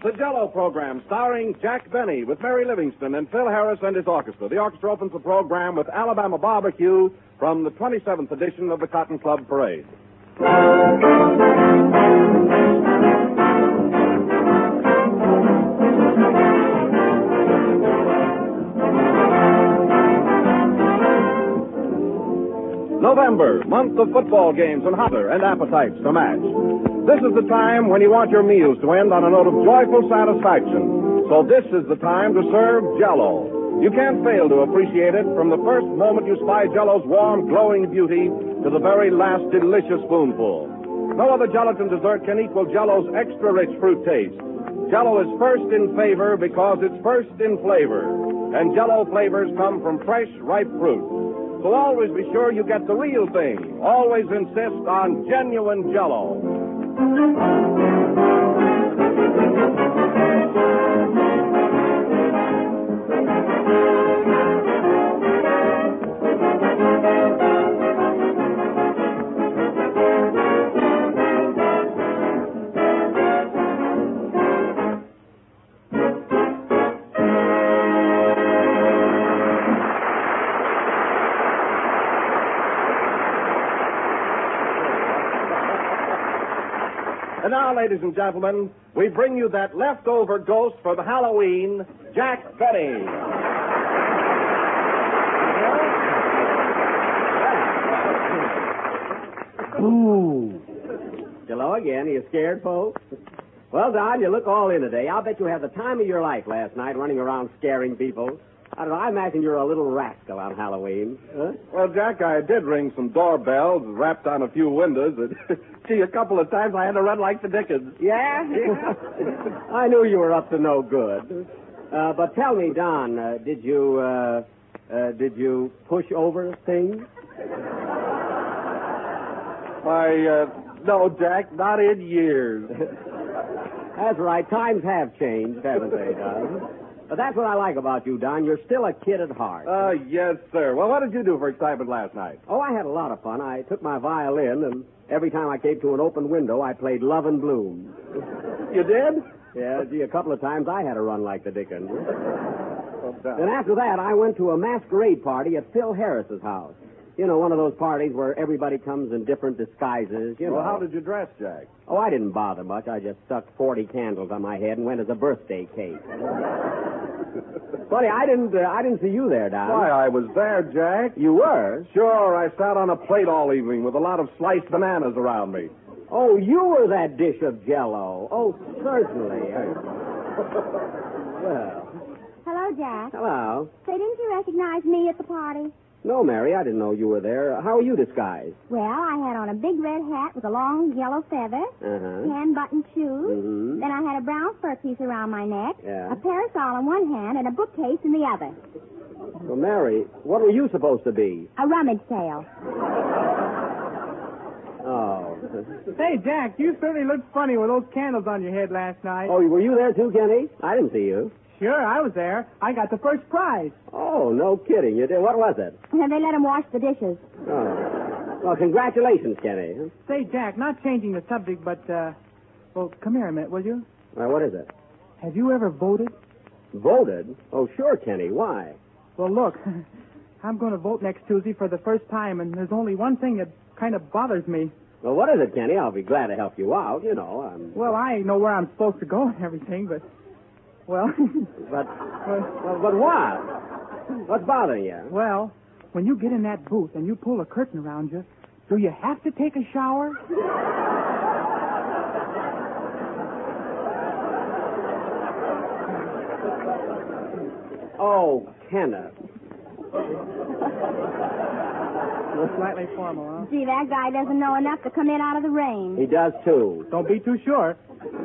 the Jell-O program starring Jack Benny with Mary Livingston and Phil Harris and his orchestra. The orchestra opens the program with Alabama Barbecue from the 27th edition of the Cotton Club Parade. November, month of football games and hunger and appetites to match. This is the time when you want your meals to end on a note of joyful satisfaction. So this is the time to serve Jell-O. You can't fail to appreciate it from the first moment you spy Jell-O's warm, glowing beauty to the very last delicious spoonful. No other gelatin dessert can equal Jell-O's extra-rich fruit taste. Jell-O is first in favor because it's first in flavor. And Jell-O flavors come from fresh, ripe fruit. So always be sure you get the real thing. Always insist on genuine Jell-O. And now, ladies and gentlemen, we bring you that leftover ghost for the Halloween, Jack Benny. Ooh. Hello again. Are you scared, folks? Well, Don, you look all in today. I'll bet you had the time of your life last night running around scaring people. I don't know. I imagine you're a little rascal on Halloween. Huh? Well, Jack, I did ring some doorbells, rapped on a few windows, and gee, a couple of times I had to run like the dickens. Yeah? I knew you were up to no good. But tell me, Don, did you push over things? Why, no, Jack, not in years. That's right. Times have changed, haven't they, Don? But that's what I like about you, Don. You're still a kid at heart. Yes, sir. Well, what did you do for excitement last night? Oh, I had a lot of fun. I took my violin, and every time I came to an open window, I played Love and Bloom. You did? Yeah, gee, a couple of times I had to run like the dickens. Then after that, I went to a masquerade party at Phil Harris's house. You know, one of those parties where everybody comes in different disguises, you know. Well, how did you dress, Jack? Oh, I didn't bother much. I just stuck 40 candles on my head and went as a birthday cake. Funny, I didn't see you there, Don. Why, I was there, Jack. You were? Sure, I sat on a plate all evening with a lot of sliced bananas around me. Oh, you were that dish of Jell-O. Oh, certainly. Well. Hello, Jack. Hello. Say, didn't you recognize me at the party? No, Mary, I didn't know you were there. How are you disguised? Well, I had on a big red hat with a long yellow feather, hand-buttoned shoes. Then I had a brown fur piece around my neck, a parasol in one hand, and a bookcase in the other. Well, Mary, what were you supposed to be? A rummage sale. Oh. Hey, Jack, you certainly looked funny with those candles on your head last night. Oh, were you there too, Kenny? I didn't see you. Sure, I was there. I got the first prize. Oh, no kidding. You did? What was it? And they let him wash the dishes. Oh. Well, congratulations, Kenny. Say, Jack, not changing the subject, but, well, come here a minute, will you? What is it? Have you ever voted? Voted? Oh, sure, Kenny. Why? Well, look, I'm going to vote next Tuesday for the first time, and there's only one thing that kind of bothers me. Well, what is it, Kenny? I'll be glad to help you out, you know. Well, I know where I'm supposed to go and everything, but... Well... But what? What's bothering you? Well, when you get in that booth and you pull a curtain around you, do you have to take a shower? Oh, Kenneth. Slightly formal, huh? Gee, that guy doesn't know enough to come in out of the rain. He does, too. Don't be too sure.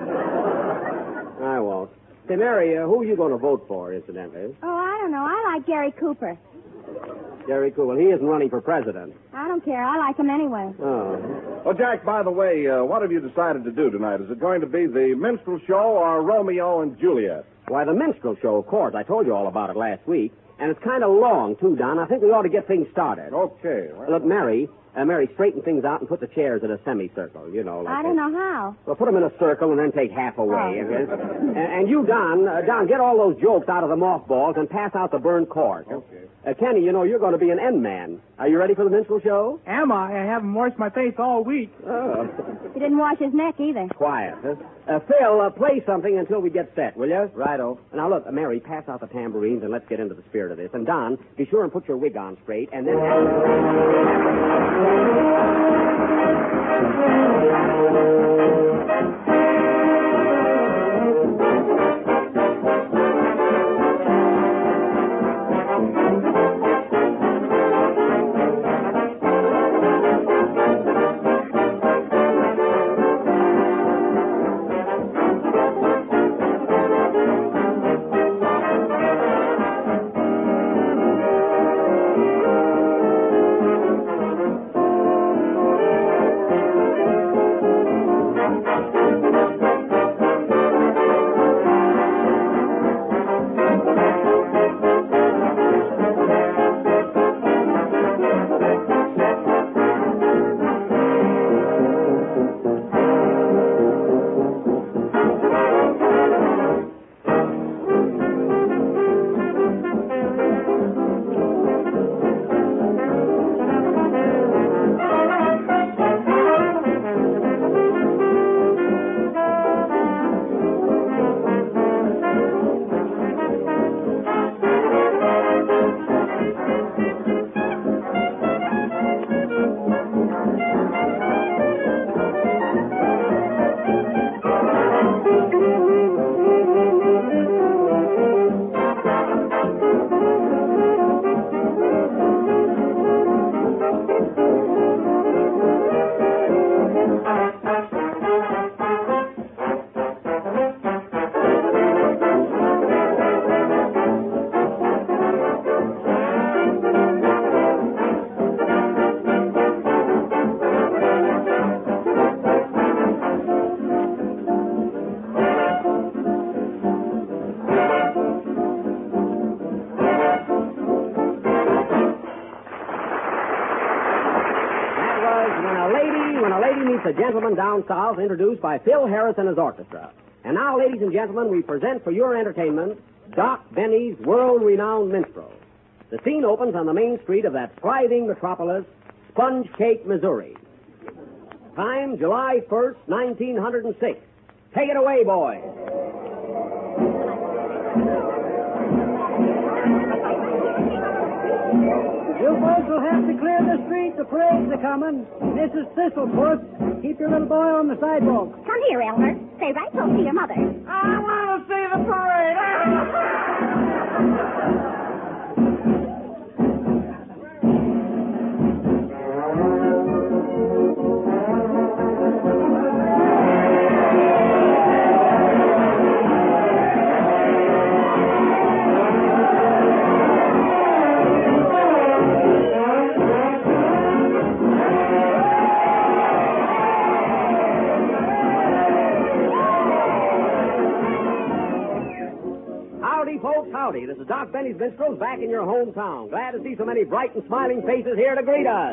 I won't. Say, Mary, who are you going to vote for, incidentally? Oh, I don't know. I like Gary Cooper. Gary Cooper. Well, he isn't running for president. I don't care. I like him anyway. Oh. Well, Jack, by the way, what have you decided to do tonight? Is it going to be the minstrel show or Romeo and Juliet? Why, the minstrel show, of course. I told you all about it last week. And it's kind of long, too, Don. I think we ought to get things started. Okay. Well... Look, Mary, Mary, straighten things out and put the chairs in a semicircle, like I don't know how. Well, put them in a circle and then take half away. Oh. And you, Don, get all those jokes out of the mothballs and pass out the burned cork. Okay. Kenny, you're going to be an end man. Are you ready for the minstrel show? Am I? I haven't washed my face all week. Oh. He didn't wash his neck either. Quiet. Phil, play something until we get set, will you? Righto. Now, look, Mary, pass out the tambourines and let's get into the spirit of this. And, Don, be sure and put your wig on straight and then... A Gentleman Down South, introduced by Phil Harris and his orchestra. And now, ladies and gentlemen, we present for your entertainment Doc Benny's world-renowned minstrel. The scene opens on the main street of that thriving metropolis, Sponge Cake, Missouri. Time, July 1st, 1906. Take it away, boys. You folks will have to clear the street. The parade's a-coming. Mrs. Thistlefoot, keep your little boy on the sidewalk. Come here, Elmer. Stay right close to your mother. I want to see the parade. Howdy, this is Doc Benny's Minstrels back in your hometown. Glad to see so many bright and smiling faces here to greet us.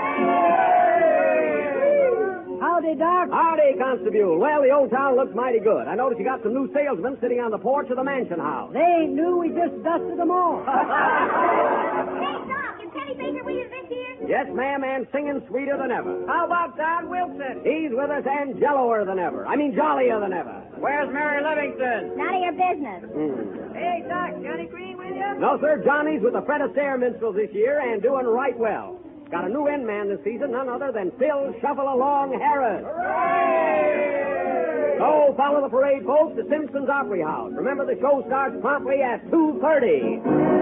Howdy, Doc. Howdy, Constable. Well, the old town looks mighty good. I noticed you got some new salesmen sitting on the porch of the mansion house. They ain't new. We just dusted them off. Hey, Doc, is Kenny Baker with you this year? Yes, ma'am, and singing sweeter than ever. How about Don Wilson? He's with us and jelloer than ever. I mean, jollier than ever. Where's Mary Livingston? None of your business. Hey, Doc, Johnny Green with you? No, sir. Johnny's with the Fred Astaire Minstrels this year and doing right well. Got a new end man this season, none other than Phil Shuffle Along Harris. Hooray! So, follow the parade, folks, to Simpson's Opry House. Remember, the show starts promptly at 2:30.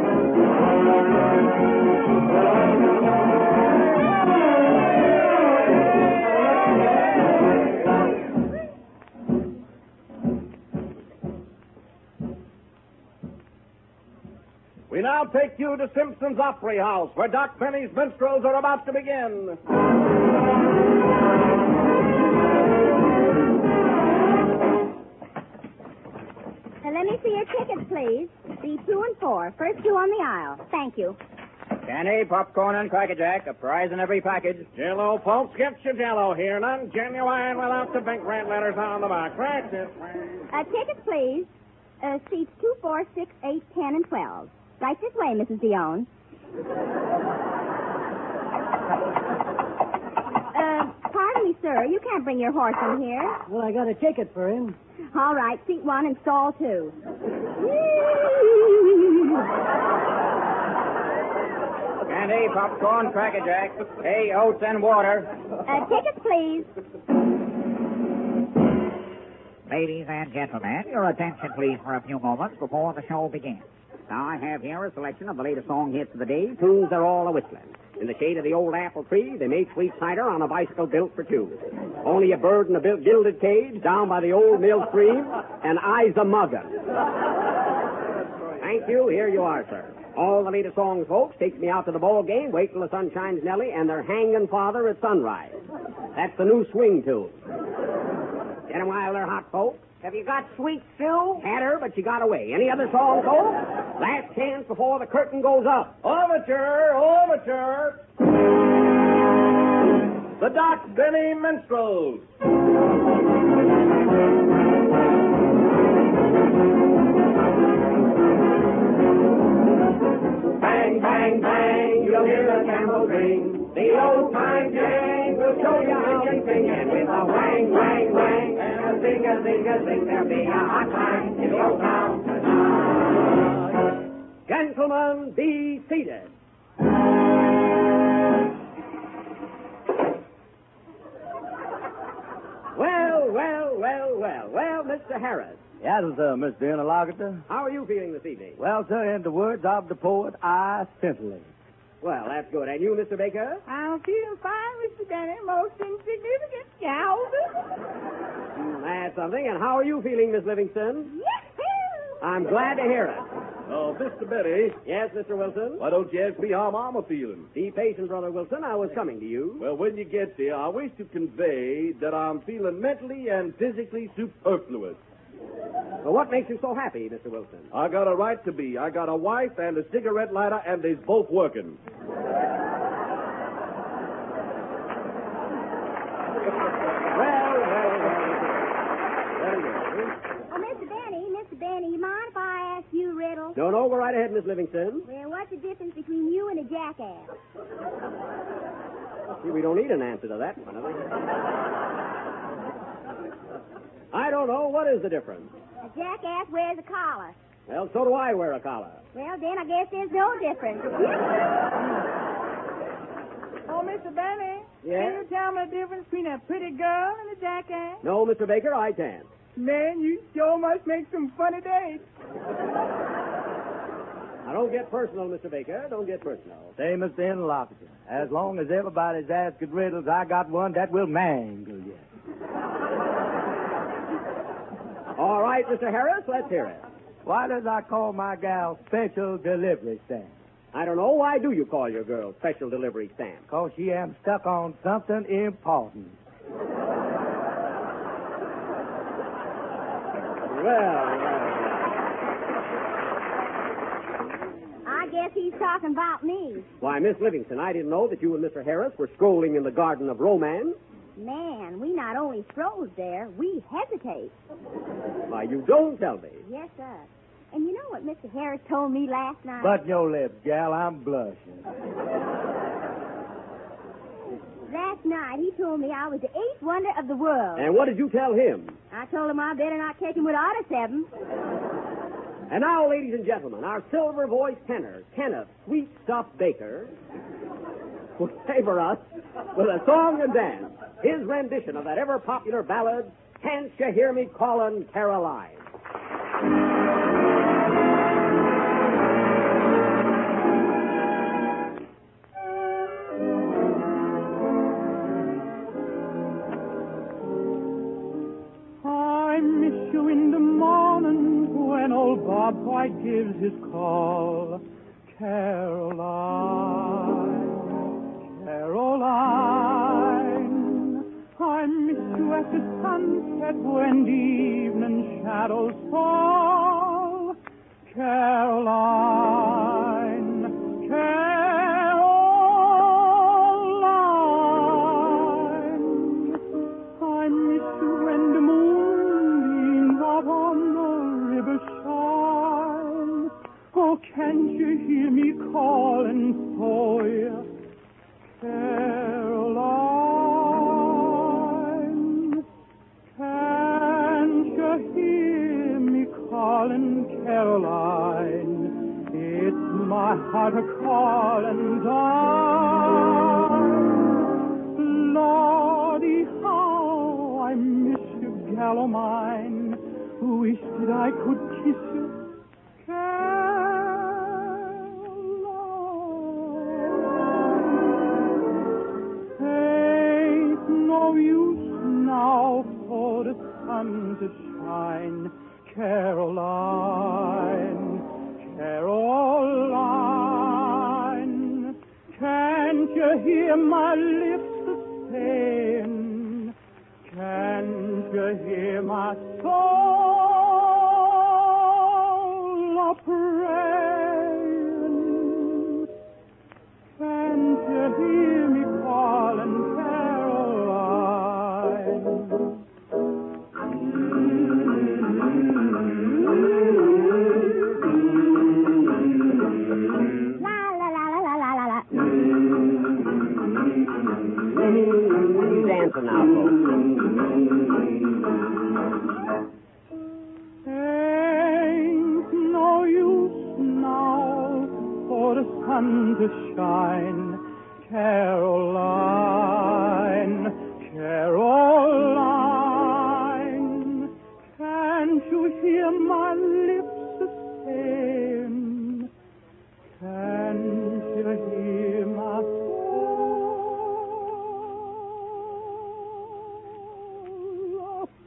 We now take you to Simpson's Opry House, where Doc Benny's minstrels are about to begin. Now, let me see your tickets, please. Be 2 and 4. First 2 on the aisle. Thank you. Candy, popcorn, and Cracker Jack. A prize in every package. Jello, folks, get your Jello here. None genuine without the big red letters on the box. Right this way. Tickets, please. Seats 2, 4, 6, 8, 10, and 12. Right this way, Mrs. Dion. Pardon me, sir. You can't bring your horse in here. Well, I got a ticket for him. All right, seat 1 and stall 2. Candy, popcorn, Cracker Jack. Hay, oats, and water. Tickets, please. Ladies and gentlemen, your attention, please, for a few moments before the show begins. Now, I have here a selection of the latest song hits of the day. Tunes are all a-whistling. In the shade of the old apple tree, they make sweet cider on a bicycle built for two. Only a bird in a gilded cage down by the old mill stream, and I's a muggin'. Thank you. Here you are, sir. All the latest songs, folks, takes me out to the ball game, wait till the sun shines Nellie, and they're hanging father at sunrise. That's the new swing tune. Get 'em while they're hot, folks. Have you got Sweet Sue? Had her, but she got away. Any other song, folks? Last chance before the curtain goes up. Overture, overture. The Doc Benny Minstrels. Bang, bang, bang, you'll hear the camel ring. The old-time gang will show you how they sing, and with a wang, wang, wang, and a zing, a zing, a zing, there'll be a hot time in the old town tonight. Gentlemen, be seated. Well, Mr. Harris. Yes, sir, Mr. Interlocutor. How are you feeling this evening? Well, sir, in the words of the poet, I scintillate. Well, that's good. And you, Mr. Baker? I'm feeling fine, Mr. Danny. Most insignificant scowls. That's something. And how are you feeling, Miss Livingston? Yahoo! I'm glad to hear it. Oh, Mr. Betty. Yes, Mr. Wilson? Why don't you ask me how Mama feeling? Be patient, Brother Wilson. I was coming to you. Well, when you get there, I wish to convey that I'm feeling mentally and physically superfluous. Well, what makes you so happy, Mr. Wilson? I got a right to be. I got a wife and a cigarette lighter, and they's both working. Mr. Benny, you mind if I ask you a riddle? No, go right ahead, Miss Livingston. Well, what's the difference between you and a jackass? See, we don't need an answer to that one, I don't know. What is the difference? A jackass wears a collar. Well, so do I wear a collar. Well, then I guess there's no difference. Oh, Mr. Benny. Yeah? Can you tell me the difference between a pretty girl and a jackass? No, Mr. Baker, I can't. Man, you sure must make some funny days. Now, don't get personal, Mr. Baker. Don't get personal. Say, Mr. Interlocutor, as long as everybody's asking riddles, I got one that will mangle you. All right, Mr. Harris, let's hear it. Why does I call my gal special delivery stamp? I don't know. Why do you call your girl special delivery stamp? Because she am stuck on something important. Well. I guess he's talking about me. Why, Miss Livingston, I didn't know that you and Mr. Harris were strolling in the Garden of Romance. Man, we not only stroll there, we hesitate. Why, you don't tell me. Yes, sir. And you know what Mr. Harris told me last night? Button your lips, gal. I'm blushing. Last night, he told me I was the eighth wonder of the world. And what did you tell him? I told him I better not catch him without a 7. And now, ladies and gentlemen, our silver-voiced tenor, Kenneth Sweet Stuff Baker, will favor us with a song and dance, his rendition of that ever-popular ballad, Can't You Hear Me Callin' Caroline? I miss you in the morning when old Bob White gives his call. Caroline, Caroline, I miss you at the sunset when the evening shadows fall. Caroline, Caroline. heart a-callin' down. Lordy, how I miss you, gal o' mine. Wish that I could kiss you, Caroline. Ain't no use now for the sun to shine, Caroline, Caroline. Can't you hear my lips a-saying? Can't you hear my soul a-praying? Can't you hear me calling, Caroline? La la la la la la la la. He's dancing now, folks. Ain't no use now for the sun to shine, Caroline, Caroline. Can't you hear my lips a-saying? Can't you hear my soul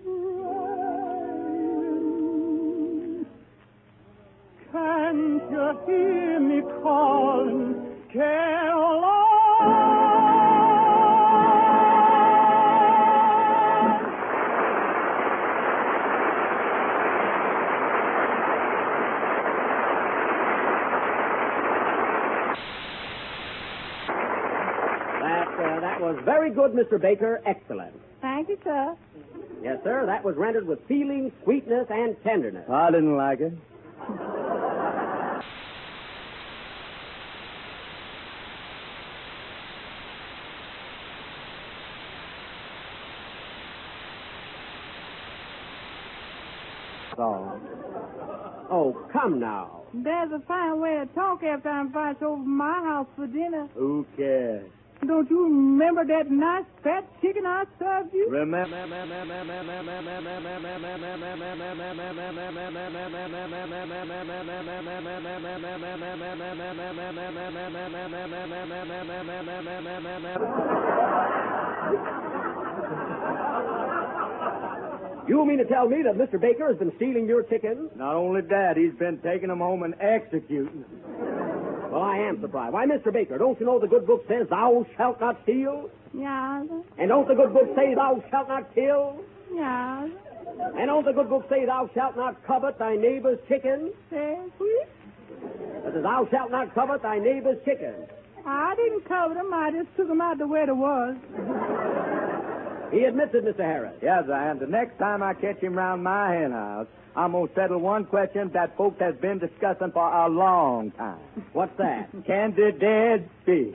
a-praying? Can't you hear me calling, Caroline? That was very good, Mr. Baker. Excellent. Thank you, sir. Yes, sir. That was rendered with feeling, sweetness, and tenderness. I didn't like it. Oh, come now. There's a fine way to talk after I invite you over to my house for dinner. Who cares? Don't you remember that nice fat chicken I served you? You mean to tell me that Mr. Baker has been stealing your chickens? Not only that, he's been taking them home and executing them. Well, I am surprised. Why, Mr. Baker, don't you know the good book says thou shalt not steal? Yeah. And don't the good book say thou shalt not kill? Yeah. And don't the good book say thou shalt not covet thy neighbor's chicken? Say, please? It says thou shalt not covet thy neighbor's chicken. I didn't cover them. I just took them out the way they was. He admits it, Mr. Harris. Yes, I am. The next time I catch him round my hen house, I'm going to settle one question that folks has been discussing for a long time. What's that? Can the dead speak?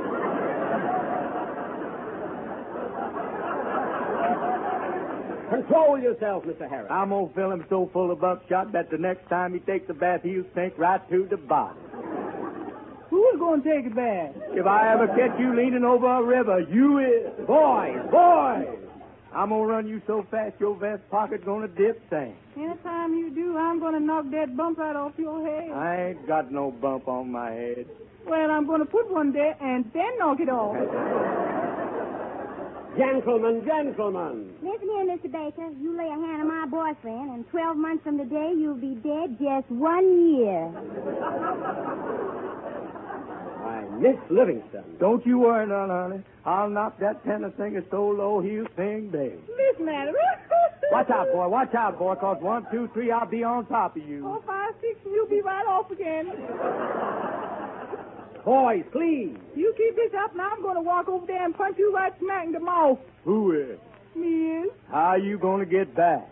Control yourself, Mr. Harris. I'm going to fill him so full of buckshot that the next time he takes a bath, he'll sink right to the bottom. Who's going to take a bath? If I ever catch you leaning over a river, you is. Boys, boys! I'm going to run you so fast your vest pocket's going to dip sand. Anytime you do, I'm going to knock that bump right off your head. I ain't got no bump on my head. Well, I'm going to put one there and then knock it off. Gentlemen, gentlemen. Listen here, Mr. Baker. You lay a hand on my boyfriend, and 12 months from today, you'll be dead just 1 year. Why, Miss Livingston. Don't you worry none, honey. I'll knock that tenor singer so low he'll sing big. Listen at him. Watch out, boy, 'cause 1, 2, 3, I'll be on top of you. 4, 5, 6, and you'll be right off again. Boys, please. You keep this up, now I'm going to walk over there and punch you right smack in the mouth. Who is? Me is. How you going to get back?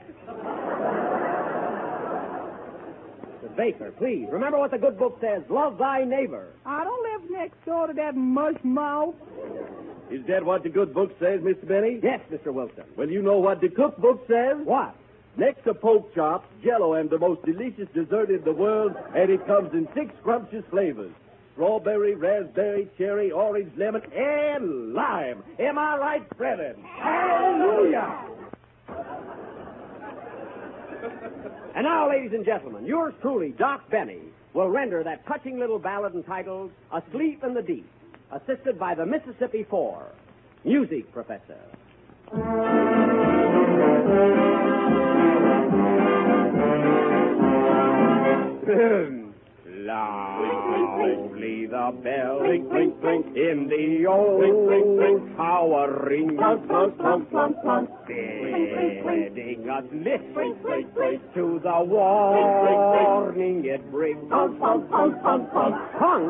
Mr. Baker, please. Remember what the good book says. Love thy neighbor. I don't live next door to that mush mouth. Is that what the good book says, Mr. Benny? Yes, Mr. Wilson. Well, you know what the cookbook says? What? Next to pork chops, Jell-O am the most delicious dessert in the world, and it comes in 6 scrumptious flavors. strawberry, raspberry, cherry, orange, lemon, and lime. Am I right, brethren? Hallelujah! And now, ladies and gentlemen, yours truly, Doc Benny, will render that touching little ballad entitled Asleep in the Deep, assisted by the Mississippi Four. Music, Professor. Loudly the bell Clink, clink, clink. in the old tower ring, bidding us listen to the warning it brings. Punk!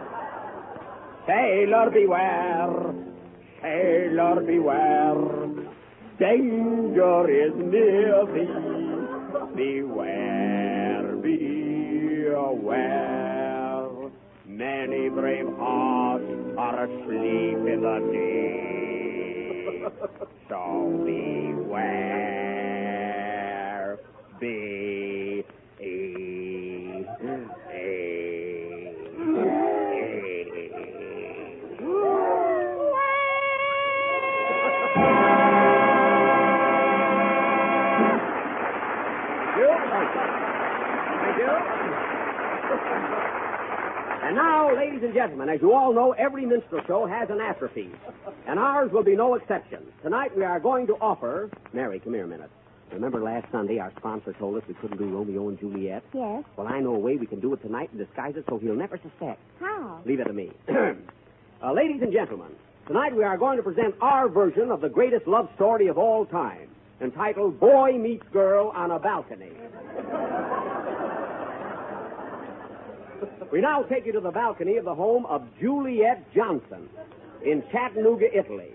Sailor beware, sailor beware, danger is near thee. Beware, beware, many brave hearts are asleep in the deep. So beware, Thank you. And now, ladies and gentlemen, as you all know, every minstrel show has an afterpiece. And ours will be no exception. Tonight we are going to offer... Mary, come here a minute. Remember last Sunday our sponsor told us we couldn't do Romeo and Juliet? Yes. Well, I know a way we can do it tonight and disguise it so he'll never suspect. How? Leave it to me. Ladies and gentlemen, tonight we are going to present our version of the greatest love story of all time, entitled Boy Meets Girl on a Balcony. We now take you to the balcony of the home of Juliet Johnson in Chattanooga, Italy.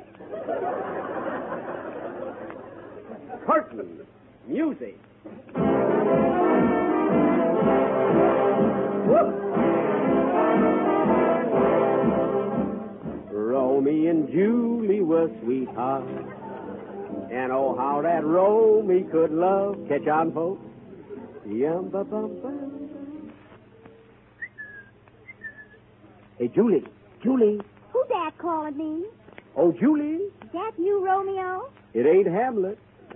Curtain, music. Romeo and Julie were sweethearts, and oh, how that Romeo could love. Catch on, folks? Yum-ba-bum-bum. Hey, Julie. Julie. Who's that calling me? Oh, Julie. That you, Romeo? It ain't Hamlet.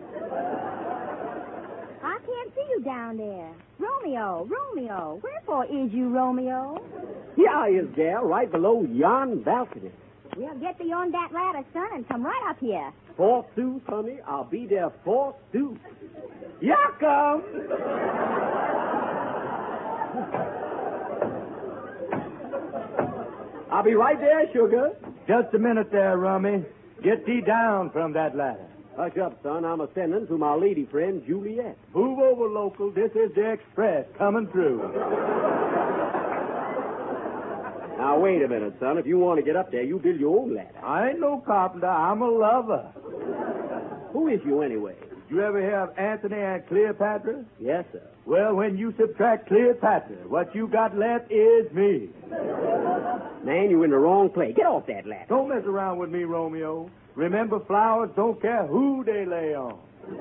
I can't see you down there. Romeo, Romeo. Wherefore is you, Romeo? Here I is, gal, right below yon balcony. Well, get beyond that ladder, son, and come right up here. Forsooth, honey, I'll be there forsooth. Here I come. I'll be right there, sugar. Just a minute there, Rummy. Get thee down from that ladder. Hush up, son. I'm a-sending to my lady friend, Juliet. Move over, local. This is the express coming through. Now, wait a minute, son. If you want to get up there, you build your own ladder. I ain't no carpenter. I'm a lover. Who is you, anyway? Did you ever hear of Anthony and Cleopatra? Yes, sir. Well, when you subtract Cleopatra, what you got left is me. Man, you in the wrong place. Get off that ladder. Don't mess around with me, Romeo. Remember, flowers don't care who they lay on.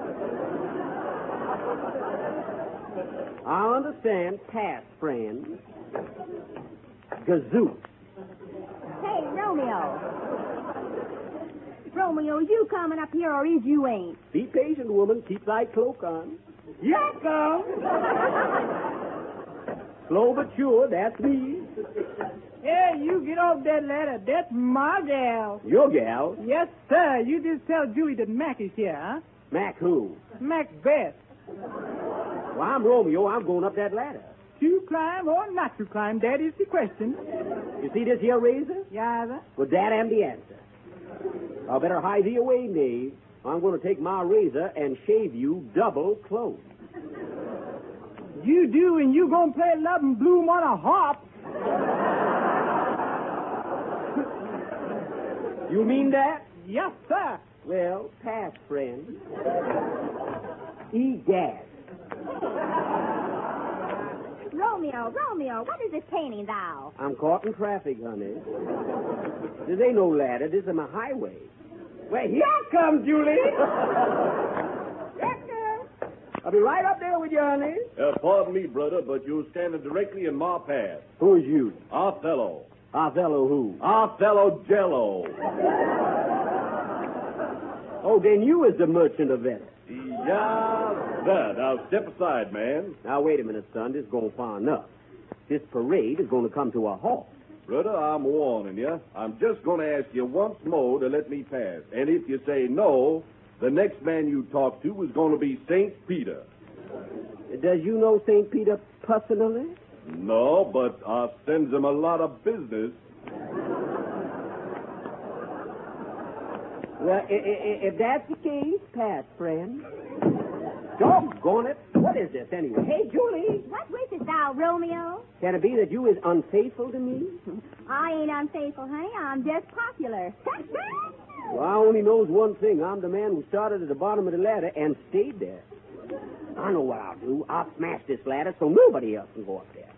I understand. Pass, friend. Gazoo. Hey, Romeo. Romeo, you coming up here or is you ain't? Be patient, woman. Keep thy cloak on. Here I come. Slow but sure, that's me. Hey, you get off that ladder. That's my gal. Your gal? Yes, sir. You just tell Julie that Mac is here, huh? Mac who? Macbeth. Well, I'm Romeo. I'm going up that ladder. To climb or not to climb, that is the question. You see this here razor? Yeah, sir. Well, that am the answer. I better hide thee away, knave. I'm going to take my razor and shave you double close. You do, and you gonna play Love and Bloom on a harp. You mean that? Yes, sir. Well, pass, friend. Egad. Romeo, what is this painting thou? I'm caught in traffic, honey. This ain't no ladder. This is my highway. Well, here comes Julie. Yes, sir. I'll be right up there with you, honey. Pardon me, brother, but you're standing directly in my path. Who is you? Othello. Othello who? Othello Jello. Oh, then you is the merchant of Venice. Yeah, that. Now, step aside, man. Now, wait a minute, son. This is going far enough. This parade is going to come to a halt. Brother, I'm warning you. I'm just going to ask you once more to let me pass. And if you say no, the next man you talk to is going to be St. Peter. Does you know St. Peter personally? No, but I sends him a lot of business. Well, if that's the case, pass, friend. Doggone it. What is this, anyway? Hey, Julie. What wishes thou, Romeo? Can it be that you is unfaithful to me? I ain't unfaithful, honey. I'm just popular. Well, I only knows one thing. I'm the man who started at the bottom of the ladder and stayed there. I know what I'll do. I'll smash this ladder so nobody else can go up there.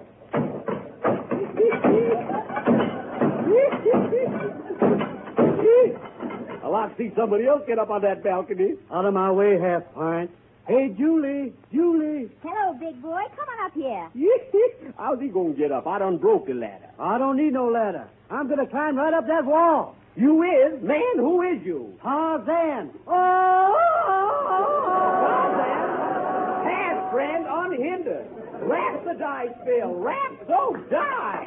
I'll like to see somebody else get up on that balcony. Out of my way, half-pint. Hey, Julie. Hello, big boy. Come on up here. How's he going to get up? I done broke the ladder. I don't need no ladder. I'm going to climb right up that wall. You is? Man, who is you? Tarzan. Oh! Tarzan? Pass, friend, unhindered. Rap the dice, Phil. Rap, so die.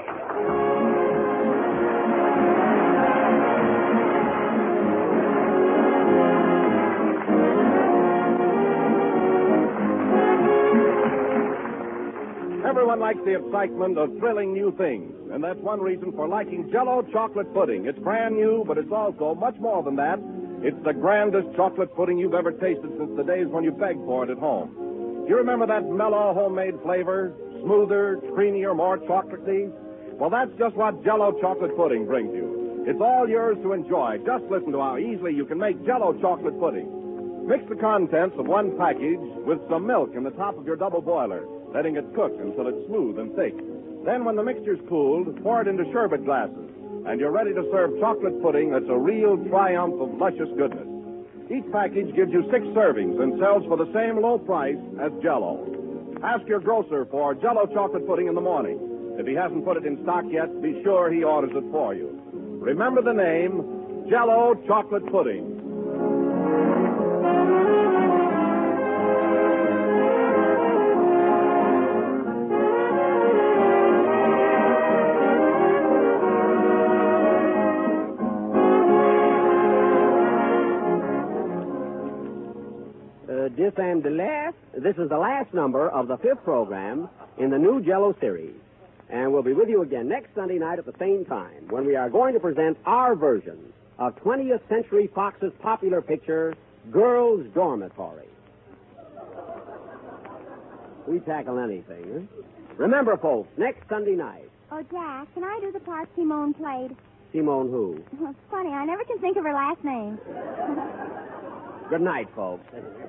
Everyone likes the excitement of thrilling new things, and that's one reason for liking Jell-O chocolate pudding. It's brand new, but it's also much more than that. It's the grandest chocolate pudding you've ever tasted since the days when you begged for it at home. Do you remember that mellow homemade flavor? Smoother, creamier, more chocolatey? Well, that's just what Jell-O chocolate pudding brings you. It's all yours to enjoy. Just listen to how easily you can make Jell-O chocolate pudding. Mix the contents of one package with some milk in the top of your double boiler, letting it cook until it's smooth and thick. Then when the mixture's cooled, pour it into sherbet glasses, and you're ready to serve chocolate pudding that's a real triumph of luscious goodness. Each package gives you 6 servings and sells for the same low price as Jell-O. Ask your grocer for Jell-O chocolate pudding in the morning. If he hasn't put it in stock yet, be sure he orders it for you. Remember the name, Jell-O chocolate pudding. This is the last number of the 5th program in the new Jell-O series. And we'll be with you again next Sunday night at the same time when we are going to present our version of 20th Century Fox's popular picture, Girls' Dormitory. We tackle anything, huh? Remember, folks, next Sunday night. Oh, Jack, can I do the part Simone played? Simone who? Well, it's funny. I never can think of her last name. Good night, folks.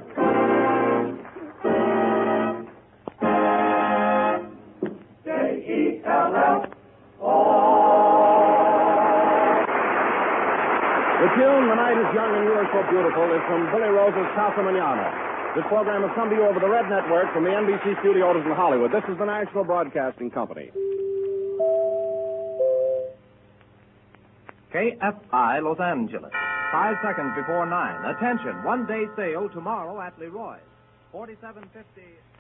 The tune, The Night is Young and You Are So Beautiful, is from Billy Rose's Casa Manana. This program has come to you over the Red Network from the NBC studios in Hollywood. This is the National Broadcasting Company. KFI Los Angeles. 5 seconds before 9. Attention, one-day sale tomorrow at Leroy's. $47.50.